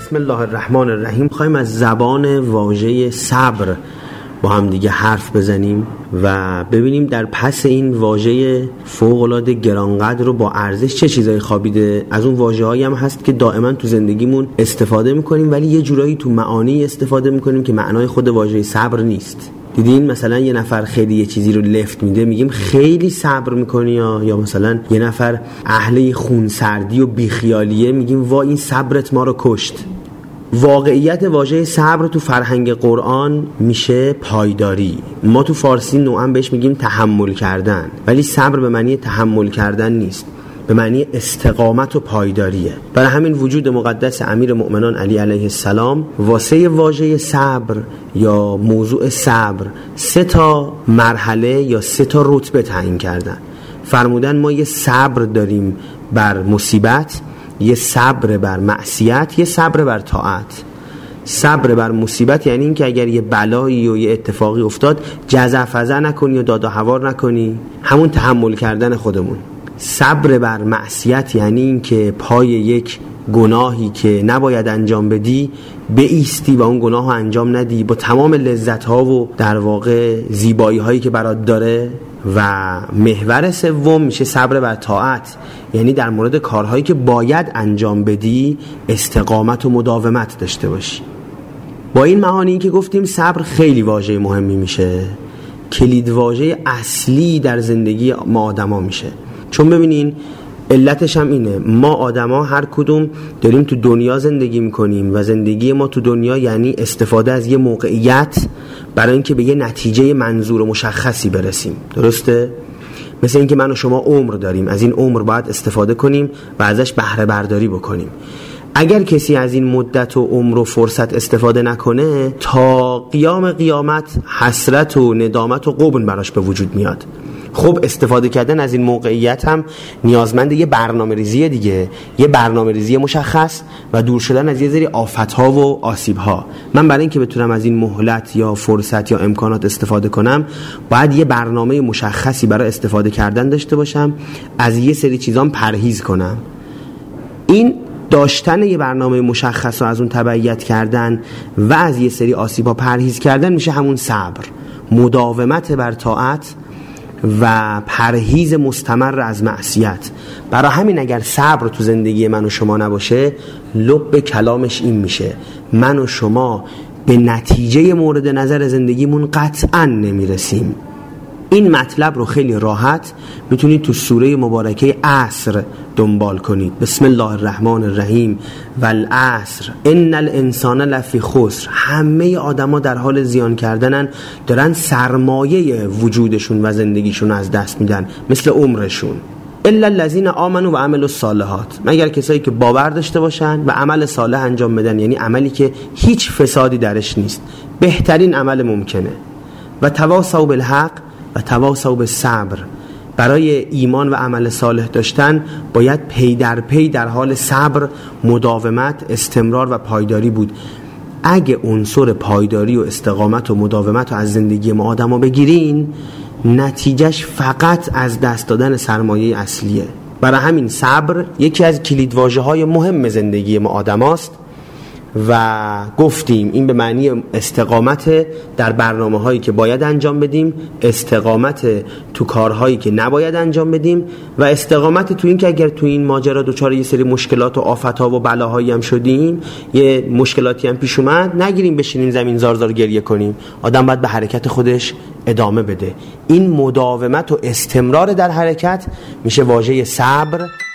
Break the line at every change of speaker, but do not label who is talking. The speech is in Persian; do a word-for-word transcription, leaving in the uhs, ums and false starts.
بسم الله الرحمن الرحیم. می‌خوایم از زبان واژه صبر با هم دیگه حرف بزنیم و ببینیم در پس این واژه فوق‌العاده گرانقدر و با ارزش چه چیزایی خوابیده. از اون واژه‌هایی هم هست که دائما تو زندگیمون استفاده می‌کنیم ولی یه جورایی تو معانی استفاده می‌کنیم که معنای خود واژه صبر نیست. دیدین مثلا یه نفر خیلی یه چیزی رو لفت میده میگیم خیلی صبر میکنی، یا یا مثلا یه نفر اهل خونسردی و بیخیالیه میگیم وا این صبرت ما رو کشت. واقعیت واژه صبر تو فرهنگ قرآن میشه پایداری. ما تو فارسی نوعا بهش میگیم تحمل کردن، ولی صبر به معنی تحمل کردن نیست، به معنی استقامت و پایداریه. برای همین وجود مقدس امیر مؤمنان علی علیه السلام واسه واژه صبر یا موضوع صبر سه تا مرحله یا سه تا رتبه تعیین کردن. فرمودن ما یه صبر داریم بر مصیبت، یه صبر بر معصیت، یه صبر بر طاعت. صبر بر مصیبت یعنی این که اگر یه بلایی و یه اتفاقی افتاد جزع فزع نکنی و داد و هوار نکنی، همون تحمل کردن خودمون. صبر بر معصیت یعنی این که پای یک گناهی که نباید انجام بدی بایستی و اون گناه رو انجام ندی با تمام لذت ها و در واقع زیبایی هایی که برات داره. و محور سوم میشه صبر بر طاعت، یعنی در مورد کارهایی که باید انجام بدی استقامت و مداومت داشته باشی. با این معانی که گفتیم صبر خیلی واژه مهمی میشه، کلید واژه اصلی در زندگی ما آدما میشه. چون ببینین علتش هم اینه، ما آدما هر کدوم داریم تو دنیا زندگی میکنیم و زندگی ما تو دنیا یعنی استفاده از یه موقعیت برای اینکه به یه نتیجه منظور و مشخصی برسیم. درسته؟ مثل اینکه من و شما عمر داریم، از این عمر باید استفاده کنیم و ازش بهره برداری بکنیم. اگر کسی از این مدت و عمر و فرصت استفاده نکنه تا قیام قیامت حسرت و ندامت و غبن براش به وجود میاد. خب استفاده کردن از این موقعیت هم نیازمند یه برنامه ریزی دیگه، یه برنامه ریزی مشخص و دور شدن از یه سری آفت‌ها و آسیب‌ها. من برای اینکه بتونم از این مهلت یا فرصت یا امکانات استفاده کنم باید یه برنامه مشخصی برای استفاده کردن داشته باشم، از یه سری چیزام پرهیز کنم. این داشتن یه برنامه مشخص و از اون تبعیت کردن و از یه سری آسیب‌ها پرهیز کردن میشه همون صبر، مداومت بر طاعت و پرهیز مستمر از معصیت. برای همین اگر صبر تو زندگی من و شما نباشه لب کلامش این میشه من و شما به نتیجه مورد نظر زندگیمون قطعا نمیرسیم. این مطلب رو خیلی راحت میتونید تو سوره مبارکه عصر دنبال کنید. بسم الله الرحمن الرحیم والعصر ان الانسان لفی خسر. همه آدما در حال زیان کردنن، دارن سرمایه وجودشون و زندگیشون از دست میدن، مثل عمرشون. الا الذين آمنوا و عملوا الصالحات، مگر کسایی که باور داشته باشن و عمل صالح انجام بدن، یعنی عملی که هیچ فسادی درش نیست، بهترین عمل ممکنه. و تواصوا بالحق و تواصوا بالصبر. برای ایمان و عمل صالح داشتن باید پی در پی در حال صبر، مداومت، استمرار و پایداری بود. اگه عنصر پایداری و استقامت و مداومت رو از زندگی ما آدما بگیرین نتیجهش فقط از دست دادن سرمایه اصلیه. برای همین صبر یکی از کلیدواژه‌های مهم زندگی ما آدماست و گفتیم این به معنی استقامت در برنامه هایی که باید انجام بدیم، استقامت تو کارهایی که نباید انجام بدیم و استقامت تو این که اگر تو این ماجرا دوچار یه سری مشکلات و آفت‌ها و بلاهایی هم شدیم، یه مشکلاتی هم پیش اومد، نگیریم بشینیم زمین زار زار گریه کنیم. آدم باید به حرکت خودش ادامه بده. این مداومت و استمرار در حرکت میشه واژه صبر.